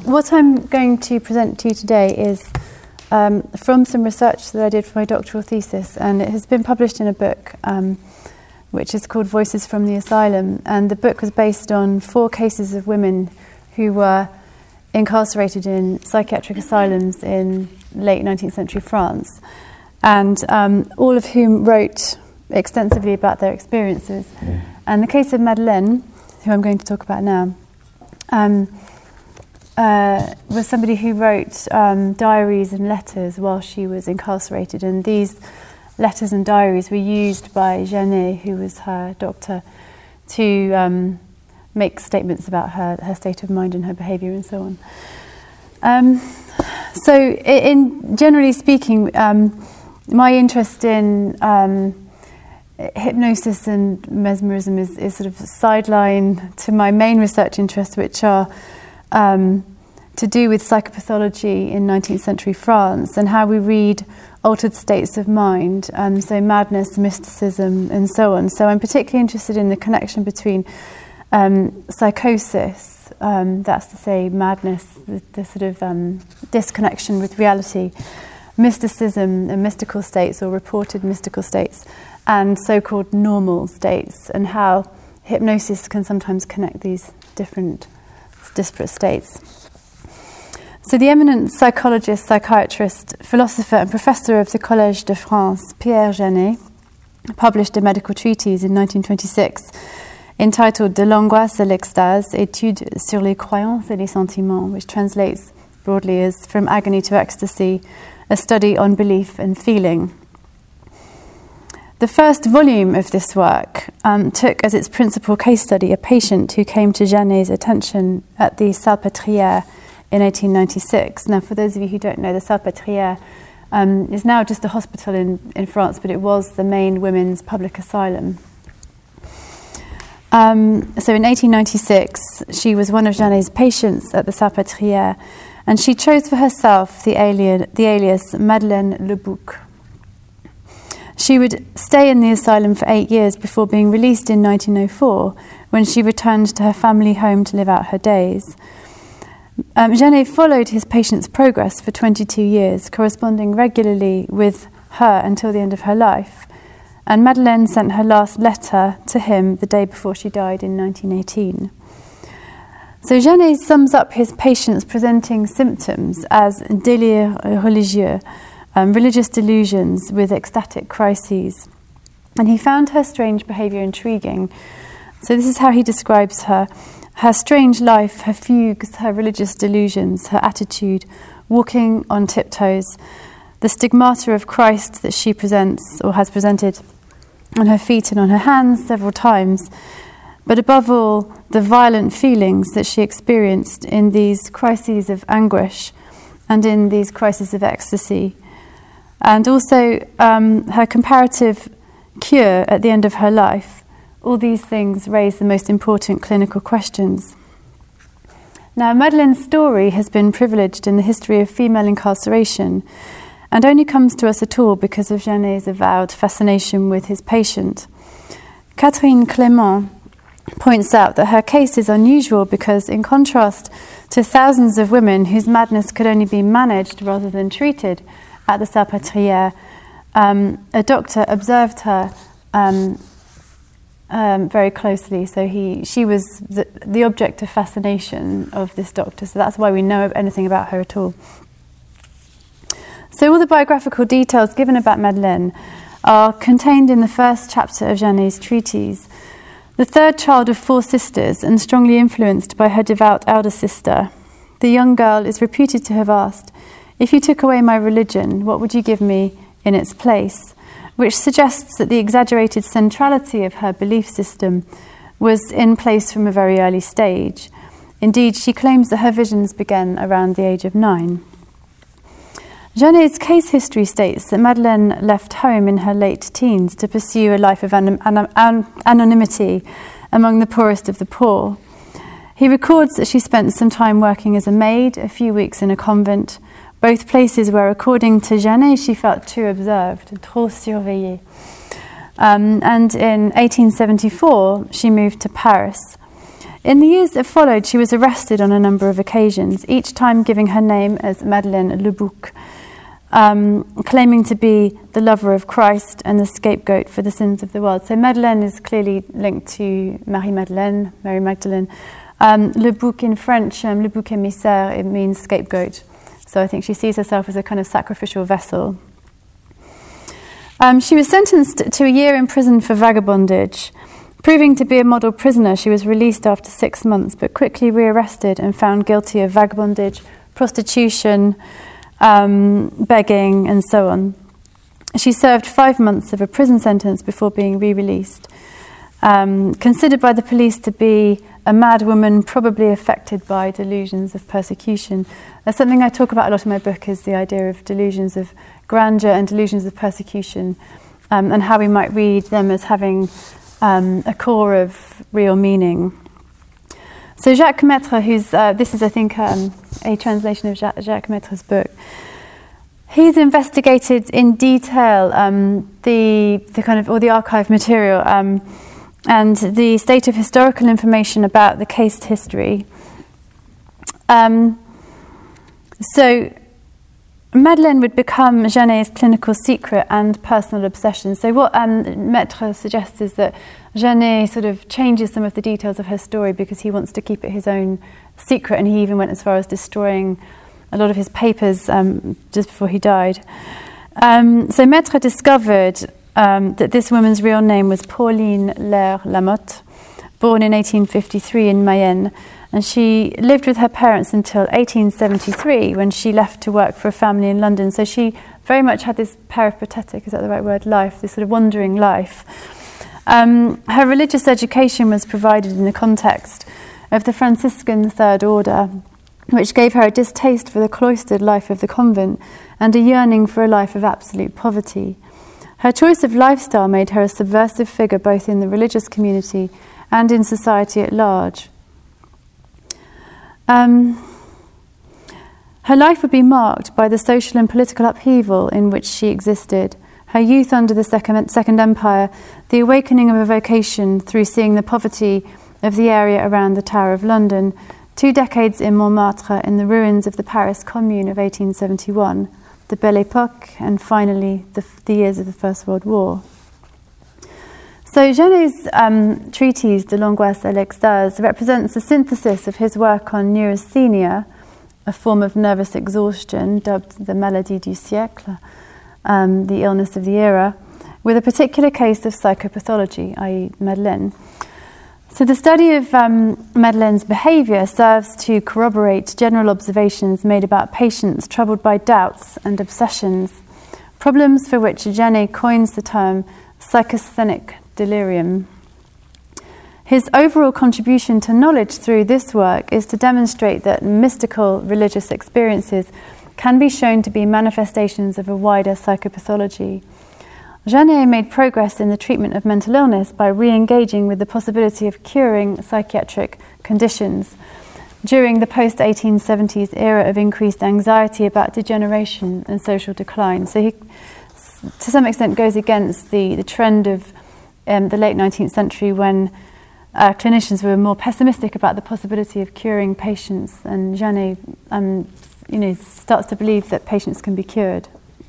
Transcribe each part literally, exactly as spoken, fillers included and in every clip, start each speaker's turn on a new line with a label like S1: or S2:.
S1: what I'm going to present to you today is um, from some research that I did for my doctoral thesis, and it has been published in a book um, which is called Voices from the Asylum, and the book was based on four cases of women who were incarcerated in psychiatric asylums in late nineteenth century France, and um, all of whom wrote extensively about their experiences. Mm. And the case of Madeleine, who I'm going to talk about now, um, uh, was somebody who wrote um, diaries and letters while she was incarcerated, and these letters and diaries were used by Janet, who was her doctor, to um, make statements about her, her state of mind and her behaviour and so on. Um, so, in generally speaking, um, my interest in um, hypnosis and mesmerism is, is sort of sideline to my main research interests, which are um, to do with psychopathology in nineteenth century France and how we read altered states of mind, um, so madness, mysticism, and so on. So I'm particularly interested in the connection between um, psychosis, um, that's to say madness, the, the sort of um, disconnection with reality, mysticism and mystical states or reported mystical states, and so-called normal states, and how hypnosis can sometimes connect these different disparate states. So the eminent psychologist, psychiatrist, philosopher and professor of the Collège de France, Pierre Janet, published a medical treatise in nineteen twenty-six entitled De l'angoisse à l'extase, études sur les croyances et les sentiments, which translates broadly as From Agony to Ecstasy, a study on belief and feeling. The first volume of this work um, took as its principal case study a patient who came to Janet's attention at the Salpêtrière in eighteen ninety-six. Now, for those of you who don't know, the Salpêtrière um, is now just a hospital in, in France, but it was the main women's public asylum. Um, so in eighteen ninety-six, she was one of Janet's patients at the Salpêtrière, and she chose for herself the, alien, the alias Madeleine Lebouc. She would stay in the asylum for eight years before being released in nineteen oh four, when she returned to her family home to live out her days. Um, Janet followed his patient's progress for twenty-two years, corresponding regularly with her until the end of her life. And Madeleine sent her last letter to him the day before she died in nineteen eighteen. So Janet sums up his patient's presenting symptoms as délire religieux, um, religious delusions with ecstatic crises. And he found her strange behaviour intriguing. So this is how he describes her. Her strange life, her fugues, her religious delusions, her attitude, walking on tiptoes, the stigmata of Christ that she presents or has presented on her feet and on her hands several times, but above all, the violent feelings that she experienced in these crises of anguish and in these crises of ecstasy, and also um, her comparative cure at the end of her life. All these things raise the most important clinical questions. Now, Madeleine's story has been privileged in the history of female incarceration and only comes to us at all because of Janet's avowed fascination with his patient. Catherine Clément points out that her case is unusual because, in contrast to thousands of women whose madness could only be managed rather than treated at the Salpêtrière, um, a doctor observed her um, Um, very closely, so he, she was the, the object of fascination of this doctor, so that's why we know anything about her at all. So all the biographical details given about Madeleine are contained in the first chapter of Janet's treatise. The third child of four sisters and strongly influenced by her devout elder sister, the young girl is reputed to have asked, "If you took away my religion, what would you give me in its place?" which suggests that the exaggerated centrality of her belief system was in place from a very early stage. Indeed, she claims that her visions began around the age of nine. Janet's case history states that Madeleine left home in her late teens to pursue a life of an- an- an- anonymity among the poorest of the poor. He records that she spent some time working as a maid, a few weeks in a convent, both places where, according to Janet, she felt too observed, trop surveillée. Um, and in eighteen seventy-four, she moved to Paris. In the years that followed, she was arrested on a number of occasions, each time giving her name as Madeleine Lebouc, um, claiming to be the lover of Christ and the scapegoat for the sins of the world. So Madeleine is clearly linked to Marie-Madeleine, Mary Magdalene. Um, Lebouc in French, um, Le Bouc émissaire, it means scapegoat. So I think she sees herself as a kind of sacrificial vessel. Um, she was sentenced to a year in prison for vagabondage. Proving to be a model prisoner, she was released after six months, but quickly rearrested and found guilty of vagabondage, prostitution, um, begging, and so on. She served five months of a prison sentence before being re-released. Um, considered by the police to be a mad woman, probably affected by delusions of persecution. That's something I talk about a lot in my book, is the idea of delusions of grandeur and delusions of persecution, um, and how we might read them as having Um, a core of real meaning. So Jacques Maitre, who's uh, this is I think um, a translation of Jacques, Jacques Maitre's book, he's investigated in detail um, the the kind of all the archive material um, and the state of historical information about the case history. Um, so Madeleine would become Janet's clinical secret and personal obsession. So what um, Maitre suggests is that Janet sort of changes some of the details of her story because he wants to keep it his own secret, and he even went as far as destroying a lot of his papers um, just before he died. Um, so Maitre discovered um, that this woman's real name was Pauline Lair Lamotte, born in eighteen fifty-three in Mayenne, and she lived with her parents until eighteen seventy-three, when she left to work for a family in London. So she very much had this peripatetic, is that the right word, life, this sort of wandering life. Um, her religious education was provided in the context of the Franciscan Third Order, which gave her a distaste for the cloistered life of the convent and a yearning for a life of absolute poverty. Her choice of lifestyle made her a subversive figure both in the religious community and in society at large. Um, her life would be marked by the social and political upheaval in which she existed, her youth under the Second, Second Empire, the awakening of a vocation through seeing the poverty of the area around the Tower of London, two decades in Montmartre in the ruins of the Paris Commune of eighteen seventy-one, the Belle Époque, and finally the, the years of the First World War. So Janet's um, treatise, De l'angoisse à l'extase, represents a synthesis of his work on neurasthenia, a form of nervous exhaustion dubbed the maladie du siècle, um, the illness of the era, with a particular case of psychopathology, that is. Madeleine. So the study of um, Madeleine's behaviour serves to corroborate general observations made about patients troubled by doubts and obsessions, problems for which Janet coins the term psychasthenic delirium. His overall contribution to knowledge through this work is to demonstrate that mystical religious experiences can be shown to be manifestations of a wider psychopathology. Janet made progress in the treatment of mental illness by re-engaging with the possibility of curing psychiatric conditions during the post-eighteen seventies era of increased anxiety about degeneration and social decline. So he, to some extent, goes against the, the trend of um, the late nineteenth century when uh, clinicians were more pessimistic about the possibility of curing patients, and Janet um, you know, starts to believe that patients can be cured.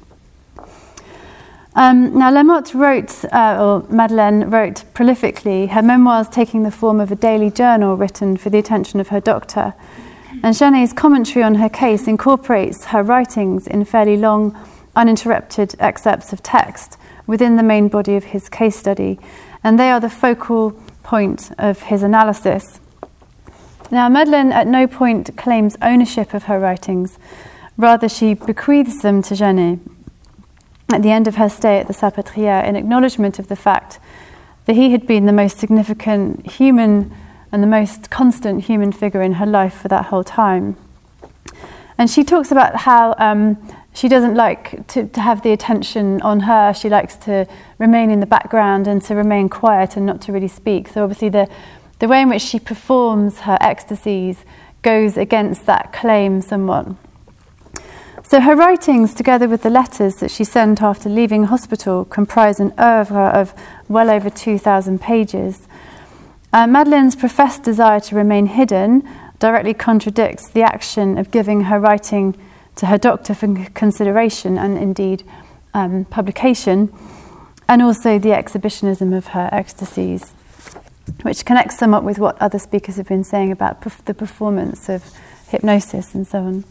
S1: Um, now, Lamotte wrote, uh, or Madeleine wrote prolifically, her memoirs taking the form of a daily journal written for the attention of her doctor. And Janet's commentary on her case incorporates her writings in fairly long, uninterrupted excerpts of text within the main body of his case study, and they are the focal point of his analysis. Now, Madeleine at no point claims ownership of her writings, rather she bequeaths them to Janet at the end of her stay at the Salpêtrière in acknowledgement of the fact that he had been the most significant human and the most constant human figure in her life for that whole time. And she talks about how um, she doesn't like to, to have the attention on her. She likes to remain in the background and to remain quiet and not to really speak. So obviously the, the way in which she performs her ecstasies goes against that claim somewhat. So her writings, together with the letters that she sent after leaving hospital, comprise an oeuvre of well over two thousand pages. Uh, Madeleine's professed desire to remain hidden directly contradicts the action of giving her writing to her doctor for consideration and indeed um, publication, and also the exhibitionism of her ecstasies, which connects somewhat with what other speakers have been saying about perf- the performance of hypnosis and so on.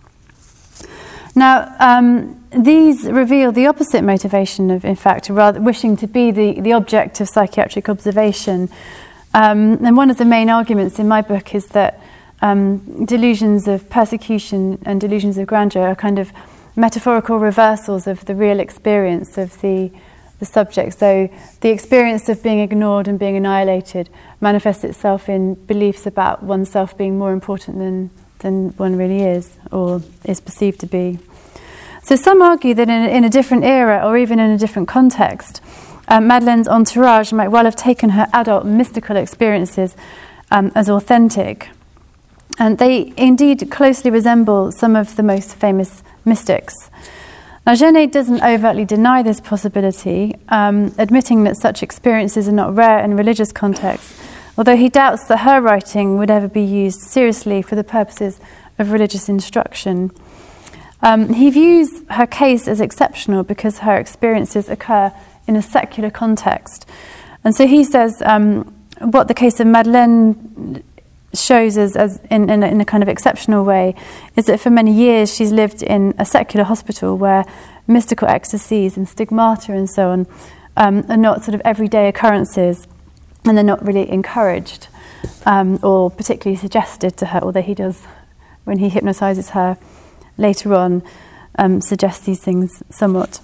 S1: Now, um, these reveal the opposite motivation of, in fact, rather wishing to be the, the object of psychiatric observation. Um, and one of the main arguments in my book is that um, delusions of persecution and delusions of grandeur are kind of metaphorical reversals of the real experience of the, the subject. So the experience of being ignored and being annihilated manifests itself in beliefs about oneself being more important than than one really is, or is perceived to be. So some argue that in, in a different era, or even in a different context, um, Madeleine's entourage might well have taken her adult mystical experiences um, as authentic. And they indeed closely resemble some of the most famous mystics. Now, Genet doesn't overtly deny this possibility, um, admitting that such experiences are not rare in religious contexts, although he doubts that her writing would ever be used seriously for the purposes of religious instruction. Um, he views her case as exceptional because her experiences occur in a secular context. And so he says um, what the case of Madeleine shows us as in, in, a, in a kind of exceptional way is that for many years she's lived in a secular hospital where mystical ecstasies and stigmata and so on um, are not sort of everyday occurrences, and they're not really encouraged um, or particularly suggested to her, although he does, when he hypnotizes her later on, um, suggest these things somewhat.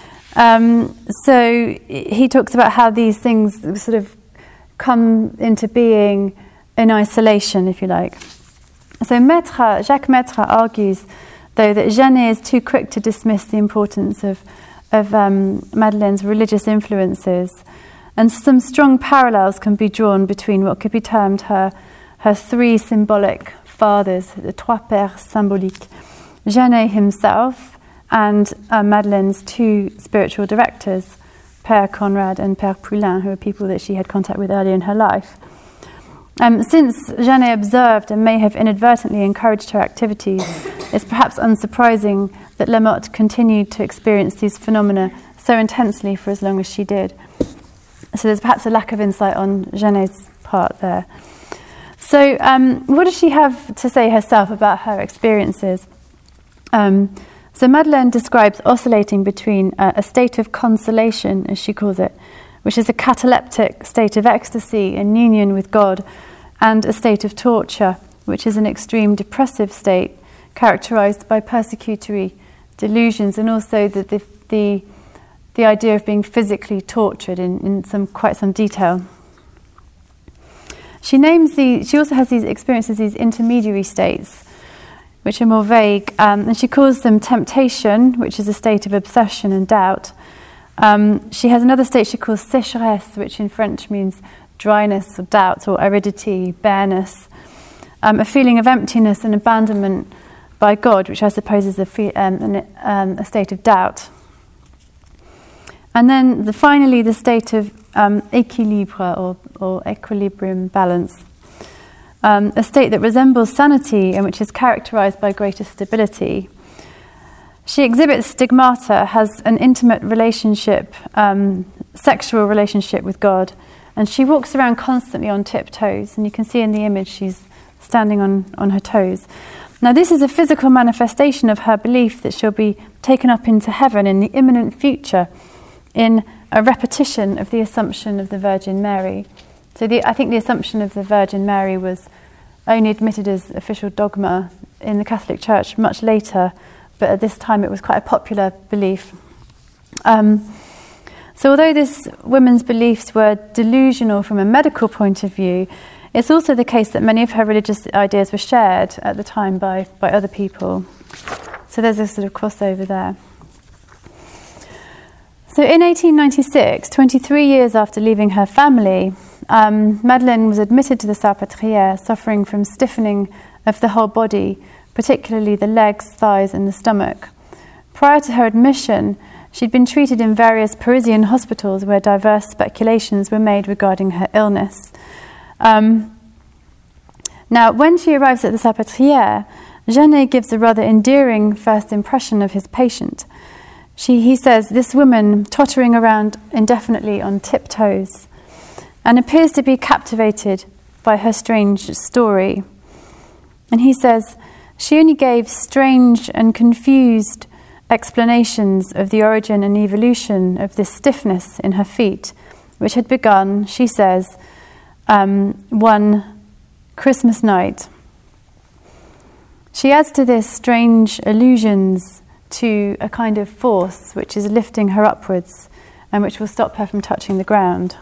S1: Um, so he talks about how these things sort of come into being in isolation, if you like. So Maître, Jacques Maître argues, though, that Genet is too quick to dismiss the importance of, of um, Madeleine's religious influences, and some strong parallels can be drawn between what could be termed her, her three symbolic fathers, the trois pères symboliques, Genet himself, and uh, Madeleine's two spiritual directors, Père Conrad and Père Poulain, who are people that she had contact with earlier in her life. Um, since Genet observed and may have inadvertently encouraged her activities, it's perhaps unsurprising that Lamotte continued to experience these phenomena so intensely for as long as she did. So there's perhaps a lack of insight on Genet's part there. So um, what does she have to say herself about her experiences? Um, so Madeleine describes oscillating between uh, a state of consolation, as she calls it, which is a cataleptic state of ecstasy in union with God, and a state of torture, which is an extreme depressive state characterized by persecutory delusions, and also the the, the the idea of being physically tortured in, in some quite some detail. She names the. She also has these experiences, these intermediary states, which are more vague, um, and she calls them temptation, which is a state of obsession and doubt. Um, she has another state she calls sécheresse, which in French means dryness or doubt, or aridity, bareness. Um, a feeling of emptiness and abandonment by God, which I suppose is a, fe- um, an, um, a state of doubt. And then the, finally the state of um, équilibre or, or equilibrium, balance. Um, a state that resembles sanity and which is characterized by greater stability. She exhibits stigmata, has an intimate relationship, um, sexual relationship with God, and she walks around constantly on tiptoes, and you can see in the image she's standing on, on her toes. Now this is a physical manifestation of her belief that she'll be taken up into heaven in the imminent future, in a repetition of the assumption of the Virgin Mary. So the, I think the assumption of the Virgin Mary was only admitted as official dogma in the Catholic Church much later, but at this time it was quite a popular belief. Um, so although this woman's beliefs were delusional from a medical point of view, it's also the case that many of her religious ideas were shared at the time by, by other people. So there's a sort of crossover there. So in eighteen ninety-six, twenty-three years after leaving her family, um, Madeleine was admitted to the Salpêtrière, suffering from stiffening of the whole body, particularly the legs, thighs and the stomach. Prior to her admission, she'd been treated in various Parisian hospitals where diverse speculations were made regarding her illness. Um, now, when she arrives at the Salpêtrière, Janet gives a rather endearing first impression of his patient. She, he says, this woman tottering around indefinitely on tiptoes and appears to be captivated by her strange story. And he says, she only gave strange and confused explanations of the origin and evolution of this stiffness in her feet, which had begun, she says, um, one Christmas night. She adds to this strange allusions to a kind of force which is lifting her upwards and which will stop her from touching the ground.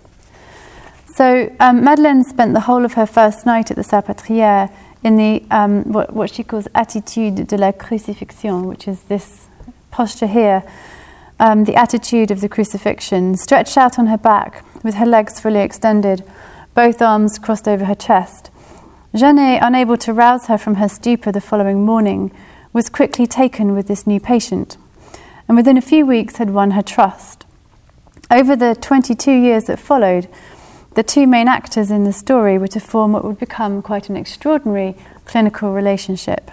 S1: So um, Madeleine spent the whole of her first night at the Salpêtrière in the um, what, what she calls attitude de la crucifixion, which is this posture here, um, the attitude of the crucifixion, stretched out on her back with her legs fully extended, both arms crossed over her chest. Janet, unable to rouse her from her stupor the following morning, was quickly taken with this new patient, and within a few weeks had won her trust. Over the twenty-two years that followed, the two main actors in the story were to form what would become quite an extraordinary clinical relationship.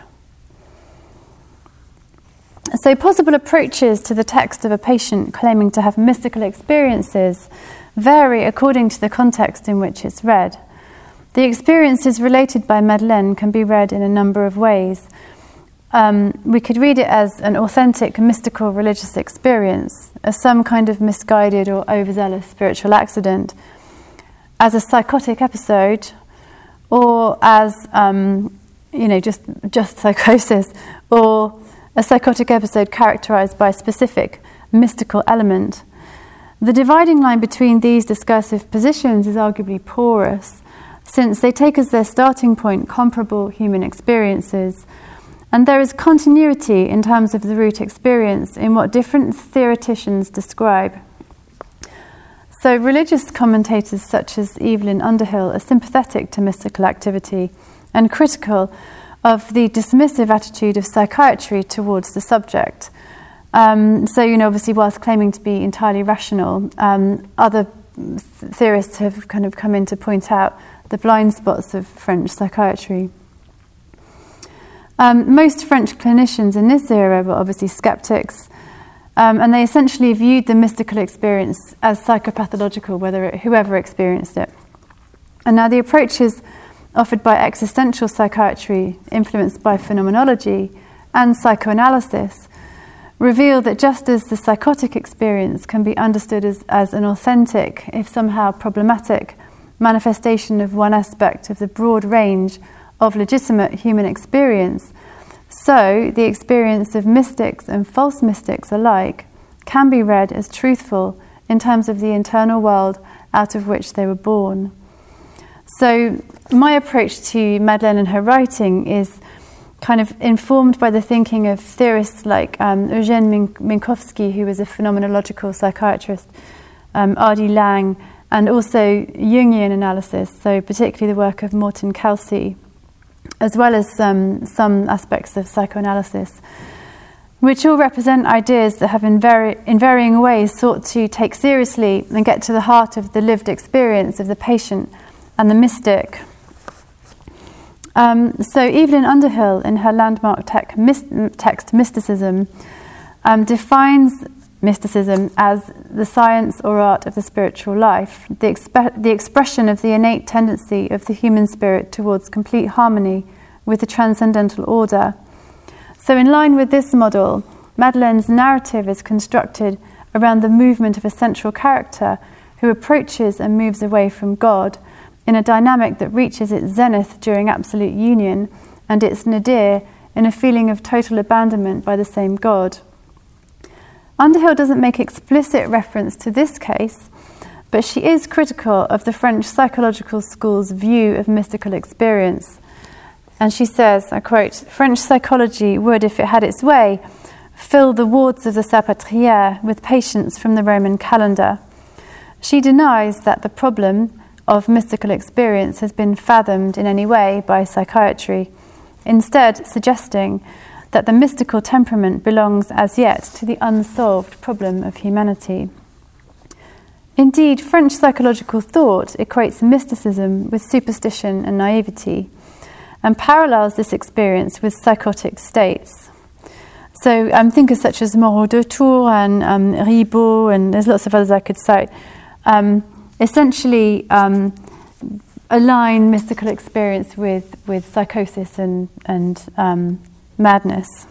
S1: So possible approaches to the text of a patient claiming to have mystical experiences vary according to the context in which it's read. The experiences related by Madeleine can be read in a number of ways. Um, we could read it as an authentic mystical religious experience, as some kind of misguided or overzealous spiritual accident, as a psychotic episode, or as um, you know, just just psychosis, or a psychotic episode characterized by a specific mystical element. The dividing line between these discursive positions is arguably porous, since they take as their starting point comparable human experiences, and there is continuity in terms of the root experience in what different theoreticians describe. So religious commentators such as Evelyn Underhill are sympathetic to mystical activity and critical of the dismissive attitude of psychiatry towards the subject. Um, so, you know, obviously whilst claiming to be entirely rational, um, other th- theorists have kind of come in to point out the blind spots of French psychiatry. Um, most French clinicians in this era were obviously skeptics, um, and they essentially viewed the mystical experience as psychopathological, whether it, whoever experienced it. And now the approaches offered by existential psychiatry, influenced by phenomenology and psychoanalysis, reveal that just as the psychotic experience can be understood as, as an authentic, if somehow problematic, manifestation of one aspect of the broad range of legitimate human experience, so the experience of mystics and false mystics alike can be read as truthful in terms of the internal world out of which they were born. So my approach to Madeleine and her writing is kind of informed by the thinking of theorists like um, Eugène Minkowski, who was a phenomenological psychiatrist, um, Adi Lang, and also Jungian analysis, so particularly the work of Morton Kelsey, as well as um, some aspects of psychoanalysis, which all represent ideas that have in, vari- in varying ways sought to take seriously and get to the heart of the lived experience of the patient and the mystic. Um, so Evelyn Underhill, in her landmark tech, myst, text Mysticism, um, defines mysticism as the science or art of the spiritual life, the, expe- the expression of the innate tendency of the human spirit towards complete harmony with the transcendental order. So in line with this model, Madeleine's narrative is constructed around the movement of a central character who approaches and moves away from God in a dynamic that reaches its zenith during absolute union and its nadir in a feeling of total abandonment by the same God. Underhill doesn't make explicit reference to this case, but she is critical of the French psychological school's view of mystical experience. And she says, I quote, "French psychology would, if it had its way, fill the wards of the Salpêtrière with patients from the Roman calendar. She denies that the problem of mystical experience has been fathomed in any way by psychiatry, instead suggesting that the mystical temperament belongs as yet to the unsolved problem of humanity." Indeed, French psychological thought equates mysticism with superstition and naivety, and parallels this experience with psychotic states. So um, thinkers such as Moreau de Tours and um, Ribot, and there's lots of others I could cite, um, essentially um, align mystical experience with, with psychosis and, and um, madness.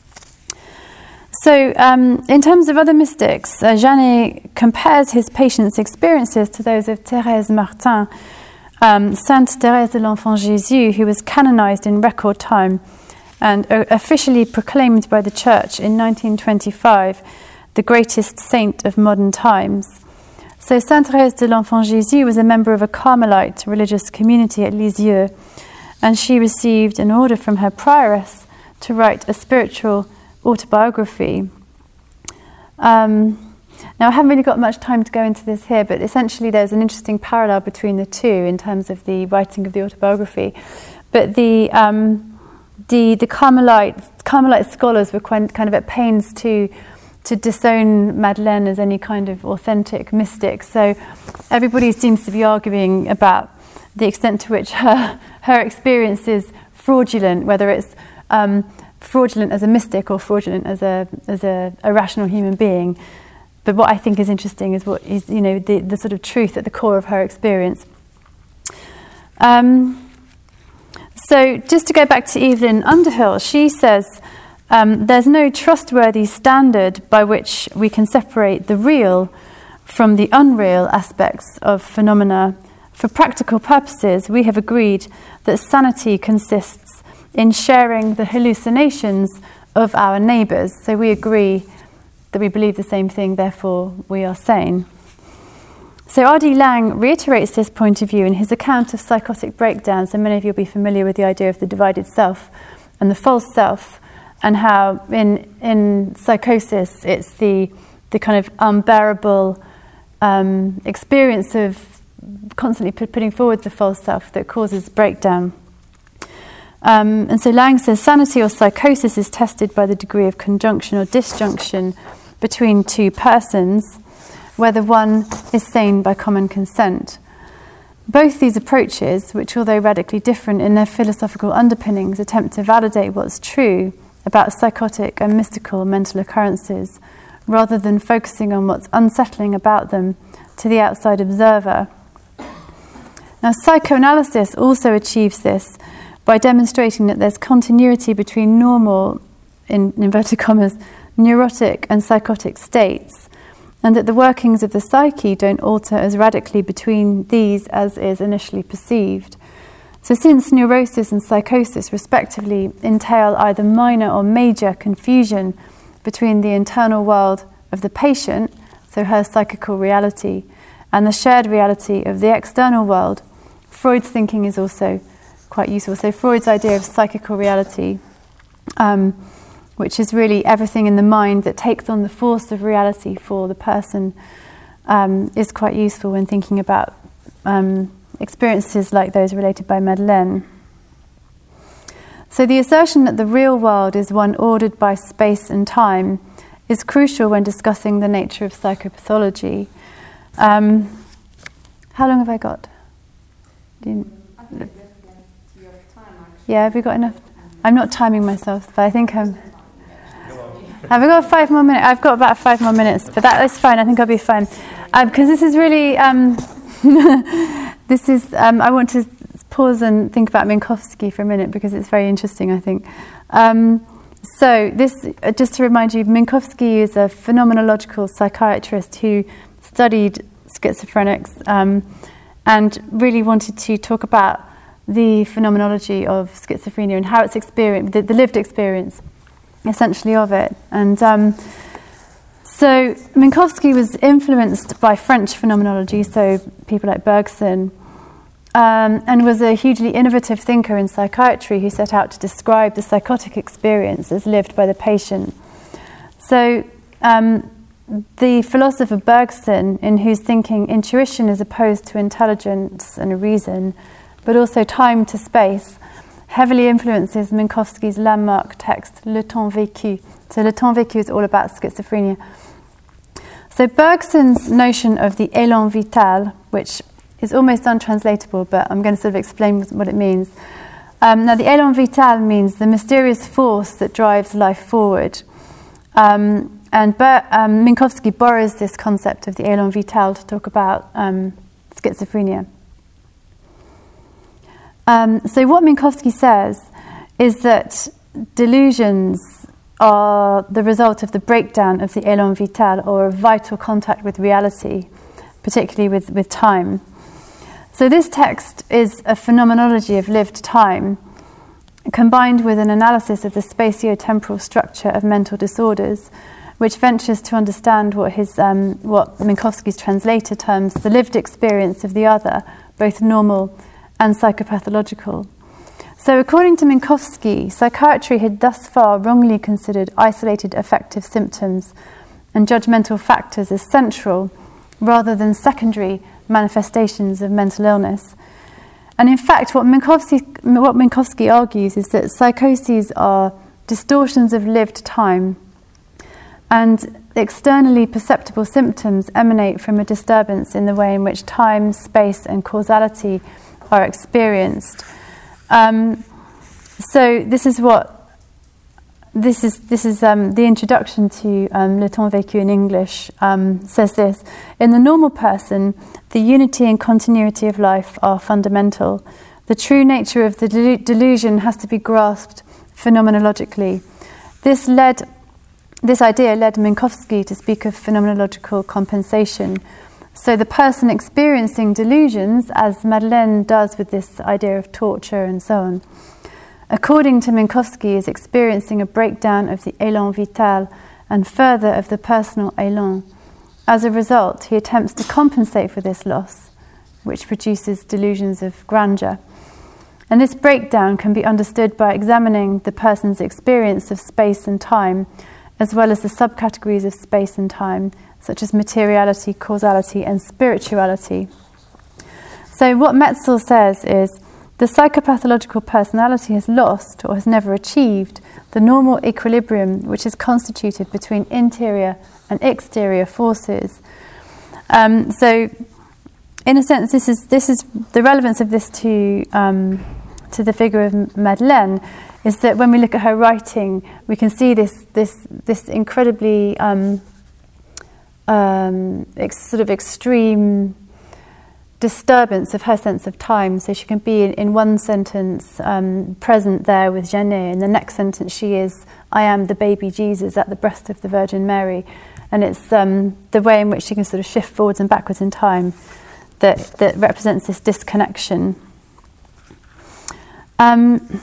S1: So um, in terms of other mystics, uh, Janet compares his patients' experiences to those of Thérèse Martin, um, Sainte Thérèse de l'Enfant Jésus, who was canonized in record time and uh, officially proclaimed by the Church in nineteen twenty-five, the greatest saint of modern times. So Sainte Thérèse de l'Enfant Jésus was a member of a Carmelite religious community at Lisieux, and she received an order from her prioress to write a spiritual autobiography. Um, now, I haven't really got much time to go into this here, but essentially there's an interesting parallel between the two in terms of the writing of the autobiography. But the um, the the Carmelite Carmelite scholars were quite, kind of at pains to to disown Madeleine as any kind of authentic mystic. So everybody seems to be arguing about the extent to which her her experience is fraudulent, whether it's um, fraudulent as a mystic or fraudulent as a as a, a rational human being. But what I think is interesting is what is, you know, the, the sort of truth at the core of her experience. Um, so just to go back to Evelyn Underhill, she says um, there's no trustworthy standard by which we can separate the real from the unreal aspects of phenomena. For practical purposes, we have agreed that sanity consists in sharing the hallucinations of our neighbours. So we agree that we believe the same thing, therefore we are sane. So R D Laing reiterates this point of view in his account of psychotic breakdowns, and many of you will be familiar with the idea of the divided self and the false self, and how in in psychosis it's the the kind of unbearable um, experience of constantly put, putting forward the false self that causes breakdown. Um, and so Laing says sanity or psychosis is tested by the degree of conjunction or disjunction between two persons, whether one is sane by common consent. Both these approaches, which although radically different in their philosophical underpinnings, attempt to validate what's true about psychotic and mystical mental occurrences, rather than focusing on what's unsettling about them to the outside observer. Now, psychoanalysis also achieves this by demonstrating that there's continuity between normal, in inverted commas, neurotic and psychotic states, and that the workings of the psyche don't alter as radically between these as is initially perceived. So since neurosis and psychosis respectively entail either minor or major confusion between the internal world of the patient, so her psychical reality, and the shared reality of the external world, Freud's thinking is also quite useful. So Freud's idea of psychical reality, um, which is really everything in the mind that takes on the force of reality for the person, um, is quite useful when thinking about um, experiences like those related by Madeleine. So the assertion that the real world is one ordered by space and time is crucial when discussing the nature of psychopathology. Um, how long have I got? Do you, yeah, have we got enough? I'm not timing myself, but I think I'm... Have I got five more minutes? I've got about five more minutes, but that is fine. I think I'll be fine. Because um, this is really... Um, this is... Um, I want to pause and think about Minkowski for a minute, because it's very interesting, I think. Um, so this, uh, just to remind you, Minkowski is a phenomenological psychiatrist who studied schizophrenics um, and really wanted to talk about the phenomenology of schizophrenia and how it's experienced, the, the lived experience, essentially, of it. And um, so Minkowski was influenced by French phenomenology, so people like Bergson, um, and was a hugely innovative thinker in psychiatry who set out to describe the psychotic experience as lived by the patient. So um, the philosopher Bergson, in whose thinking intuition is opposed to intelligence and reason, but also time to space, heavily influences Minkowski's landmark text, Le Temps Vécu. So Le Temps Vécu is all about schizophrenia. So Bergson's notion of the élan vital, which is almost untranslatable, but I'm going to sort of explain what it means. Um, now, the élan vital means the mysterious force that drives life forward. Um, and Ber- um, Minkowski borrows this concept of the élan vital to talk about um, schizophrenia. Um, so what Minkowski says is that delusions are the result of the breakdown of the élan vital, or a vital contact with reality, particularly with, with time. So this text is a phenomenology of lived time, combined with an analysis of the spatio-temporal structure of mental disorders, which ventures to understand what his um, what Minkowski's translator terms the lived experience of the other, both normal and psychopathological. So according to Minkowski, psychiatry had thus far wrongly considered isolated affective symptoms and judgmental factors as central rather than secondary manifestations of mental illness. And in fact, what Minkowski, what Minkowski argues is that psychoses are distortions of lived time, and externally perceptible symptoms emanate from a disturbance in the way in which time, space, and causality are experienced. Um, so this is what this is. This is um, the introduction to um, Le Temps Vécu in English. Um, says this: in the normal person, the unity and continuity of life are fundamental. The true nature of the del- delusion has to be grasped phenomenologically. This led, this idea led Minkowski to speak of phenomenological compensation. So the person experiencing delusions, as Madeleine does with this idea of torture and so on, according to Minkowski, is experiencing a breakdown of the élan vital and further of the personal élan. As a result, he attempts to compensate for this loss, which produces delusions of grandeur. And this breakdown can be understood by examining the person's experience of space and time, as well as the subcategories of space and time, such as materiality, causality, and spirituality. So what Metzel says is, the psychopathological personality has lost, or has never achieved, the normal equilibrium which is constituted between interior and exterior forces. Um, so, in a sense, this is this is the relevance of this to um, to the figure of Madeleine is that when we look at her writing, we can see this this this incredibly um, um, ex- sort of extreme disturbance of her sense of time. So she can be in, in one sentence um, present there with Janet, in the next sentence she is, I am the baby Jesus at the breast of the Virgin Mary. And it's um, the way in which she can sort of shift forwards and backwards in time that, that represents this disconnection. Um,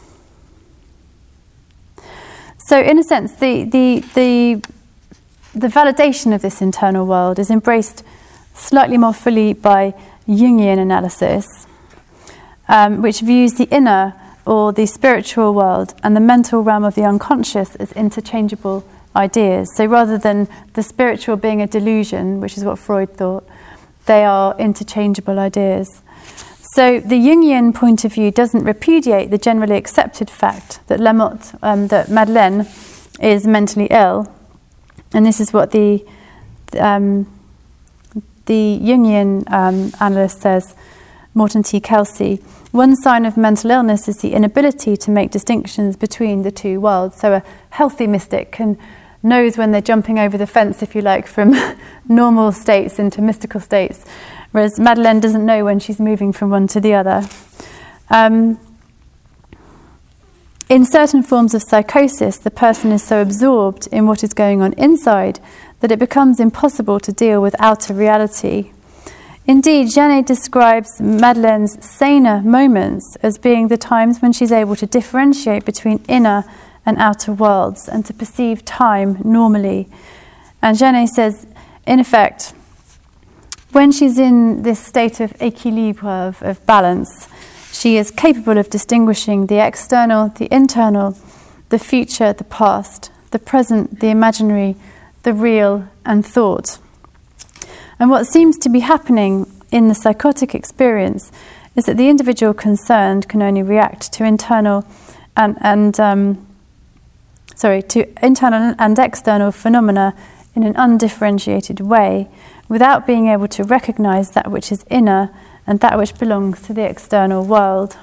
S1: so in a sense, the, the, the, the validation of this internal world is embraced slightly more fully by Jungian analysis, um, which views the inner or the spiritual world and the mental realm of the unconscious as interchangeable ideas. So rather than the spiritual being a delusion, which is what Freud thought, they are interchangeable ideas. So the Jungian point of view doesn't repudiate the generally accepted fact that Lamotte, um, that Madeleine is mentally ill, and this is what the um, The Jungian um, analyst says, Morton T. Kelsey, one sign of mental illness is the inability to make distinctions between the two worlds. So a healthy mystic can knows when they're jumping over the fence, if you like, from normal states into mystical states, whereas Madeleine doesn't know when she's moving from one to the other. Um, in certain forms of psychosis, the person is so absorbed in what is going on inside that it becomes impossible to deal with outer reality. Indeed, Janet describes Madeleine's saner moments as being the times when she's able to differentiate between inner and outer worlds and to perceive time normally. And Janet says, in effect, when she's in this state of équilibre, of, of balance, she is capable of distinguishing the external, the internal, the future, the past, the present, the imaginary, the real, and thought. And what seems to be happening in the psychotic experience is that the individual concerned can only react to internal and, and um, sorry, to internal and external phenomena in an undifferentiated way, without being able to recognize that which is inner and that which belongs to the external world.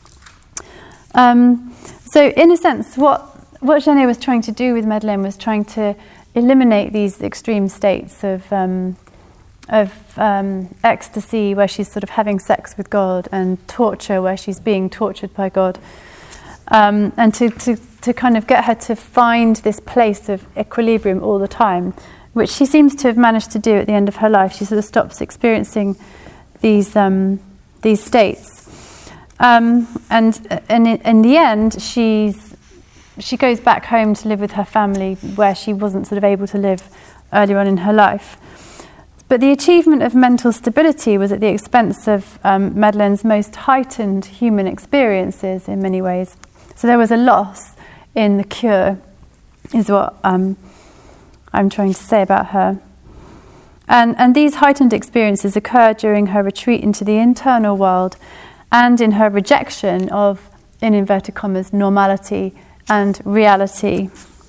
S1: Um, so in a sense, what, what Genet was trying to do with Madeleine was trying to eliminate these extreme states of um, of um, ecstasy, where she's sort of having sex with God, and torture, where she's being tortured by God, um, and to, to, to kind of get her to find this place of equilibrium all the time, which she seems to have managed to do at the end of her life. She sort of stops experiencing these um, these states, um, and, and in, in the end, she's she goes back home to live with her family, where she wasn't sort of able to live earlier on in her life. But the achievement of mental stability was at the expense of um, Madeleine's most heightened human experiences in many ways. So there was a loss in the cure, is what um, I'm trying to say about her. And, and these heightened experiences occurred during her retreat into the internal world and in her rejection of, in inverted commas, normality and reality.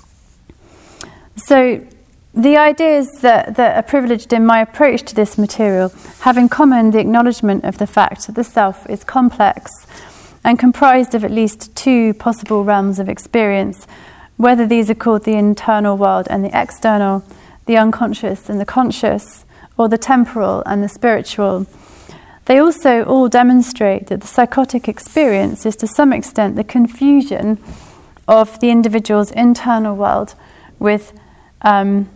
S1: So the ideas that, that are privileged in my approach to this material have in common the acknowledgement of the fact that the self is complex and comprised of at least two possible realms of experience, whether these are called the internal world and the external, the unconscious and the conscious, or the temporal and the spiritual. They also all demonstrate that the psychotic experience is to some extent the confusion of the individual's internal world with um,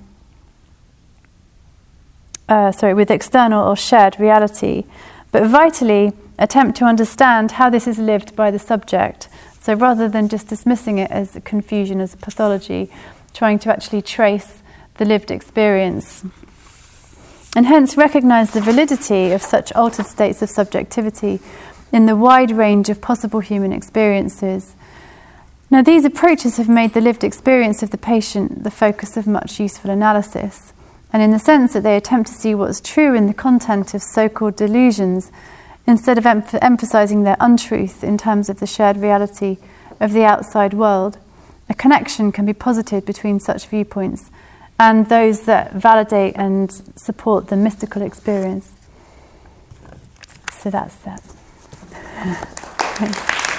S1: Uh, sorry, with external or shared reality, but vitally attempt to understand how this is lived by the subject. So rather than just dismissing it as a confusion, as a pathology, trying to actually trace the lived experience. And hence recognize the validity of such altered states of subjectivity in the wide range of possible human experiences. Now, these approaches have made the lived experience of the patient the focus of much useful analysis. And in the sense that they attempt to see what's true in the content of so-called delusions, instead of em- emphasizing their untruth in terms of the shared reality of the outside world, a connection can be posited between such viewpoints and those that validate and support the mystical experience. So that's that. Thanks.